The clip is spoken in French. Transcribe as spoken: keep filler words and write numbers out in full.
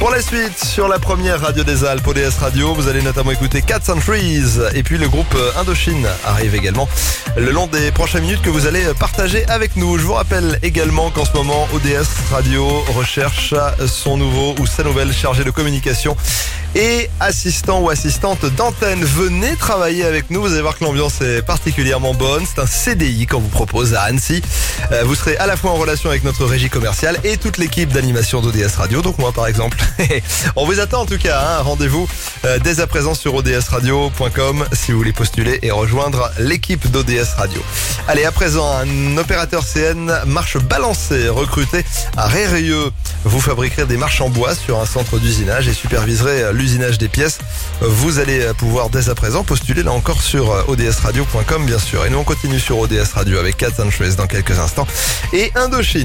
Pour la suite, sur la première radio des Alpes, O D S Radio, vous allez notamment écouter Cats and Trees. Et puis le groupe Indochine arrive également le long des prochaines minutes que vous allez partager avec nous. Je vous rappelle également qu'en ce moment, O D S Radio recherche son nouveau ou sa nouvelle chargée de communication et assistant ou assistante d'antenne. Venez travailler avec nous, vous allez voir que l'ambiance est particulièrement bonne. C'est un C D I qu'on vous propose à Annecy. Euh, vous serez à la fois en relation avec notre régie commerciale et toute l'équipe d'animation d'O D S Radio, donc moi par exemple. On vous attend en tout cas, hein. Rendez-vous euh, dès à présent sur o d s radio point com si vous voulez postuler et rejoindre l'équipe d'O D S Radio. Allez, à présent, un opérateur C N marche balancée recruté à Rérieux. Vous fabriquerez des marches en bois sur un centre d'usinage et superviserez l'usinage des pièces. Vous allez pouvoir dès à présent postuler là encore sur o d s radio point com bien sûr. Et nous on continue sur O D S Radio avec Cats and Trees dans quelques instants et Indochine.